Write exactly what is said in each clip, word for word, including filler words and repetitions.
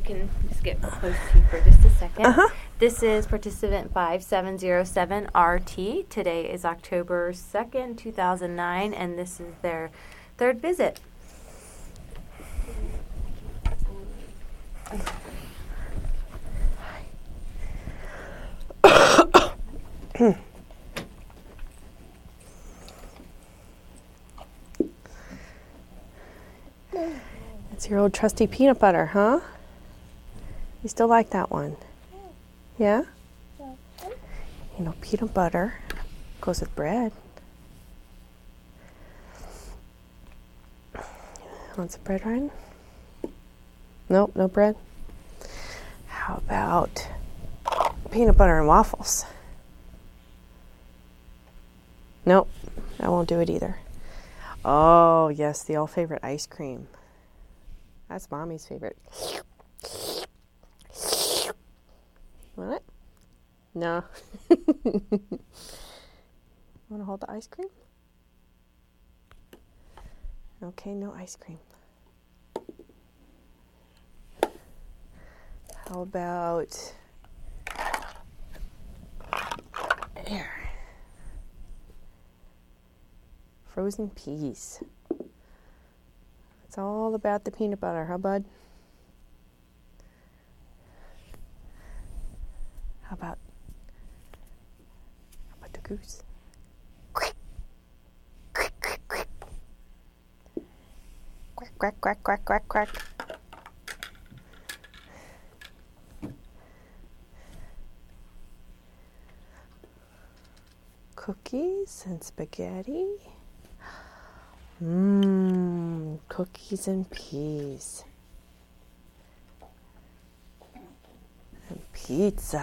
can just get close to you for just a second. Uh-huh. This is participant five seven zero seven R T. Today is October second, two thousand nine, and this is their third visit. It's your old trusty peanut butter, huh? You still like that one? Yeah? You know, peanut butter goes with bread. Want some bread, Ryan? Nope, no bread. How about peanut butter and waffles? Nope, I won't do it either. Oh, yes, the old favorite ice cream. That's Mommy's favorite. Want it? No. Want to hold the ice cream? Okay, no ice cream. How about here? Frozen peas. It's all about the peanut butter, huh, bud? How about, how about the goose? Quack, quack, quack, quack. Quack, quack, quack, quack, quack, quack. Cookies and spaghetti. Mmm, cookies and peas. And pizza.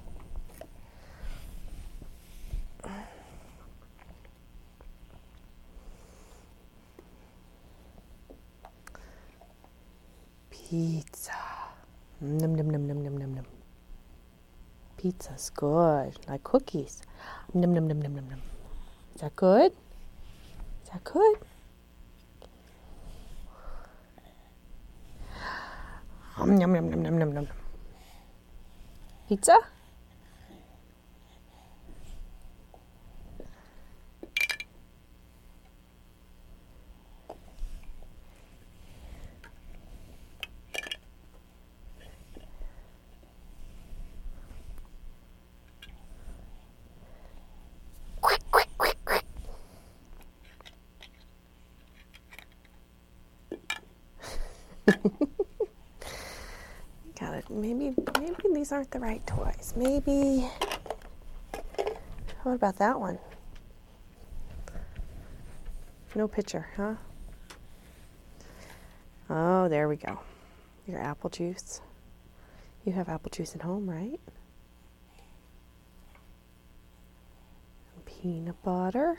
Pizza. Num num num num num num num. Pizza's good. Like cookies. Num num num num num num. Is that good? Is that good? Um, yum yum yum yum yum yum. Pizza? Quick, quick, quick, quick. Got it. Maybe, maybe these aren't the right toys. Maybe. What about that one? No picture, huh? Oh, there we go. Your apple juice. You have apple juice at home, right? Peanut butter.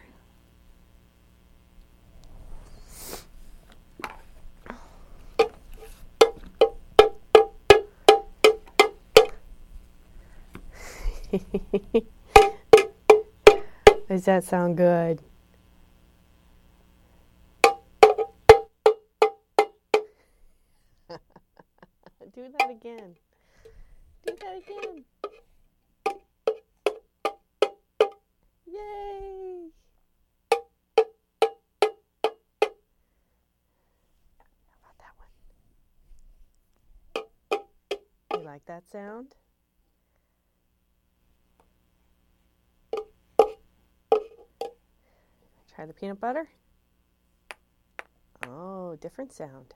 Does that sound good? Do that again. Do that again. Yay! How about that one? You like that sound? Try the peanut butter. Oh, different sound.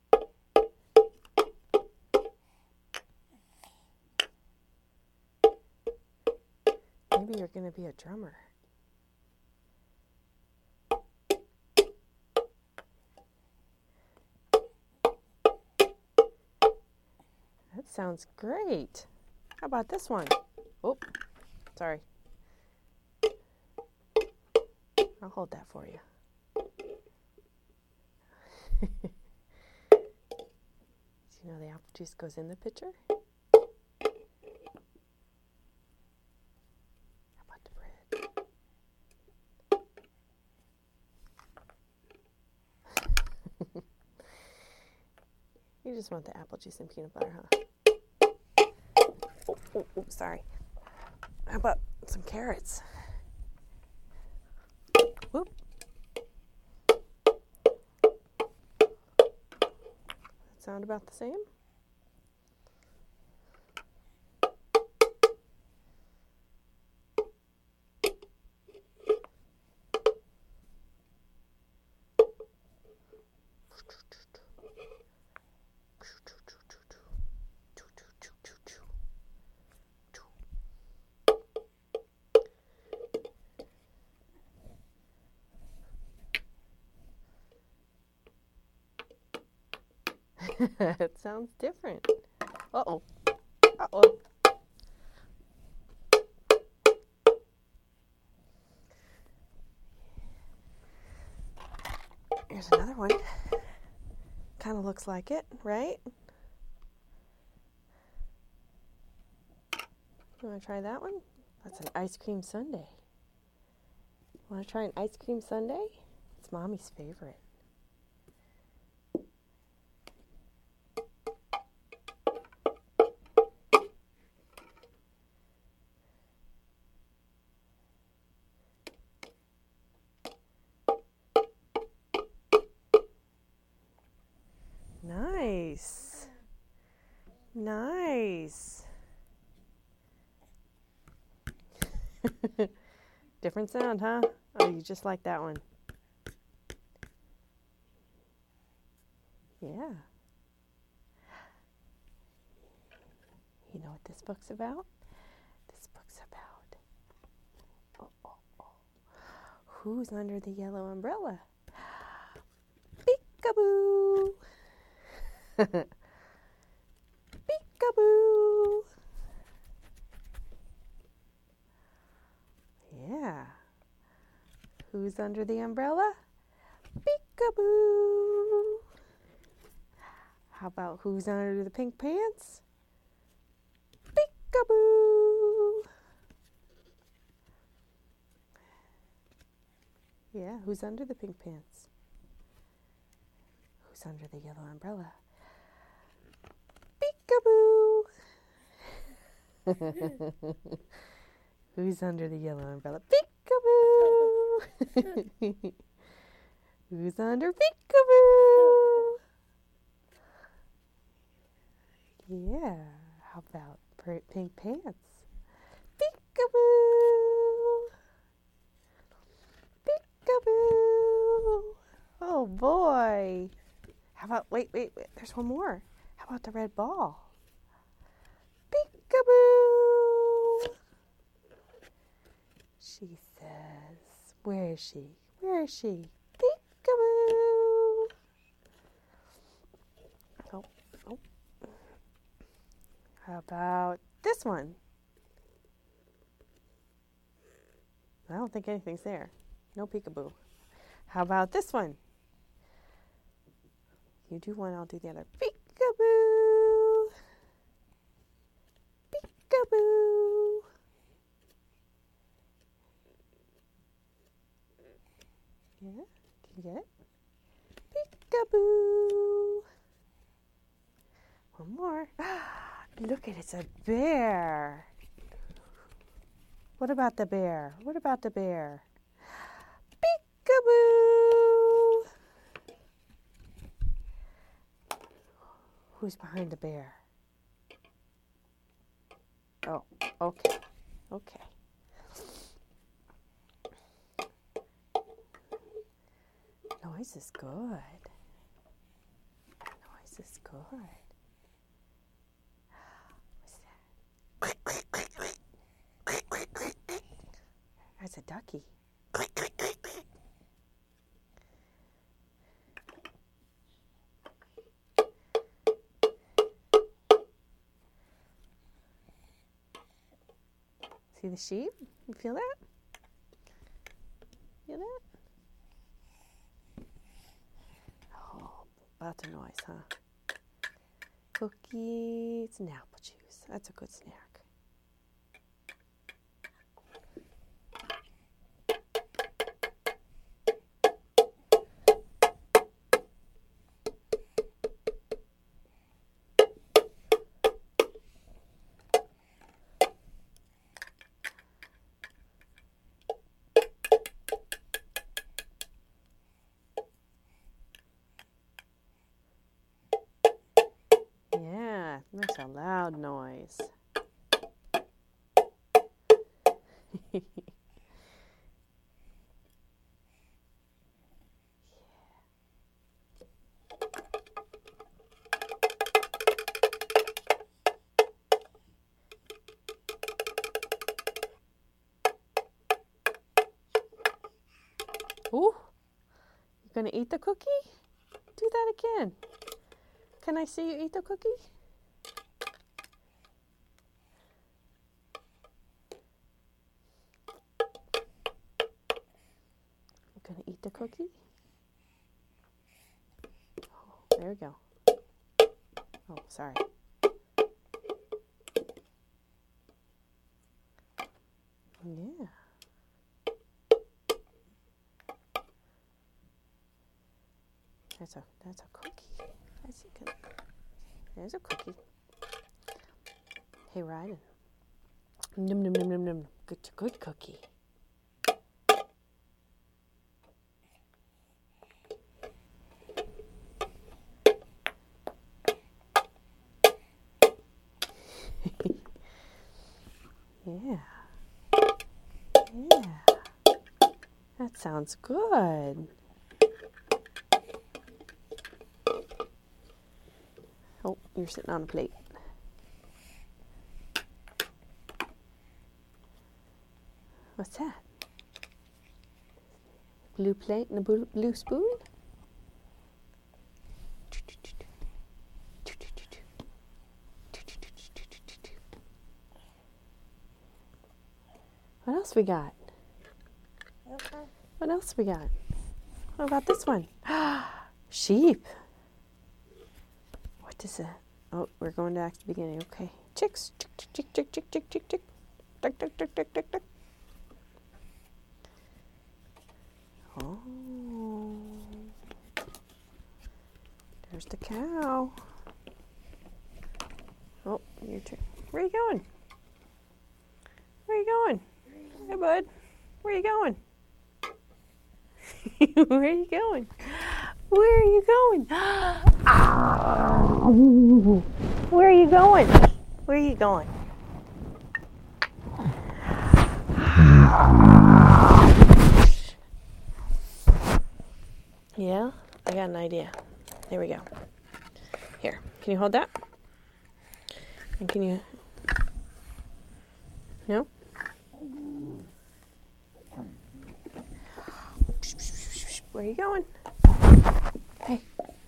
Maybe you're going to be a drummer. That sounds great. How about this one? Oh, sorry. I'll hold that for you. Do you know the apple juice goes in the pitcher? How about the bread? You just want the apple juice and peanut butter, huh? Oh, oh, oh, sorry. How about some carrots? Whoop. That sound about the same? It sounds different. Uh-oh. Uh-oh. Here's another one. Kind of looks like it, right? You want to try that one? That's an ice cream sundae. Want to try an ice cream sundae? It's Mommy's favorite. Nice. Nice. Different sound, huh? Oh, you just like that one. Yeah. You know what this book's about? This book's about oh, oh, oh. Who's under the yellow umbrella? Peekaboo! Peekaboo! Yeah. Who's under the umbrella? Peekaboo! How about who's under the pink pants? Peekaboo! Yeah, who's under the pink pants? Who's under the yellow umbrella? Peekaboo! Who's under the yellow umbrella? Peekaboo! Who's under peekaboo? Yeah, how about pink pants? Peekaboo! Peekaboo! Oh boy! How about, wait, wait, wait, there's one more. How about the red ball? Peekaboo! She says, where is she? Where is she? Peekaboo! Oh, oh. How about this one? I don't think anything's there. No peekaboo. How about this one? You do one, I'll do the other. Peekaboo! Peekaboo! Yeah, can you get it? Peekaboo! One more. Look at it, it's a bear. What about the bear? What about the bear? Peekaboo! Who's behind the bear? Oh, okay, okay. Noise is good. Noise is good. What's that? That's a ducky. See the sheep? You feel that? Feel that? Oh, lots of noise, huh? Cookies and apple juice. That's a good snack. Makes a loud noise. Ooh, you gonna eat the cookie? Do that again. Can I see you eat the cookie? You gonna eat the cookie? Oh, there we go. Oh, sorry. Yeah. That's a that's a cookie. That's a good. There's a cookie. Hey, Ryden. Num num num num num. Good, good cookie. Yeah. Yeah. That sounds good. Oh, you're sitting on a plate. What's that? Blue plate and a blue, blue spoon? What else we got? Okay. What else we got? What about this one? Sheep. What is that? Oh, we're going back to the beginning. Okay. Chicks. Chick, chick, chick, chick, chick, chick, chick, chick. Tick, tick, tick, tick, tick, tick. Oh. There's the cow. Oh, your turn. Where are you going? Where are you going? Hey, bud. Where are you going? Where are you going? Where are you going? Where are you going? Where are you going? Yeah, I got an idea. There we go. Here, can you hold that? And can you? No? Where are you going? Hey.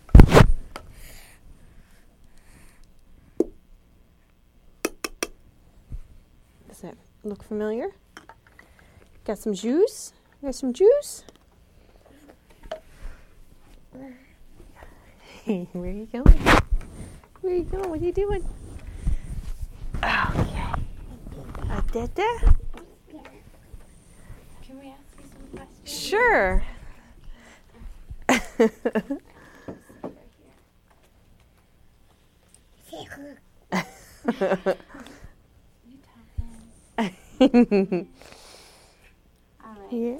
Does that look familiar? Got some juice? Got some juice? Hey, where are you going? Where are you going? What are you doing? Okay. I did that? Can we ask you some questions? Sure. You talking? All right. Here.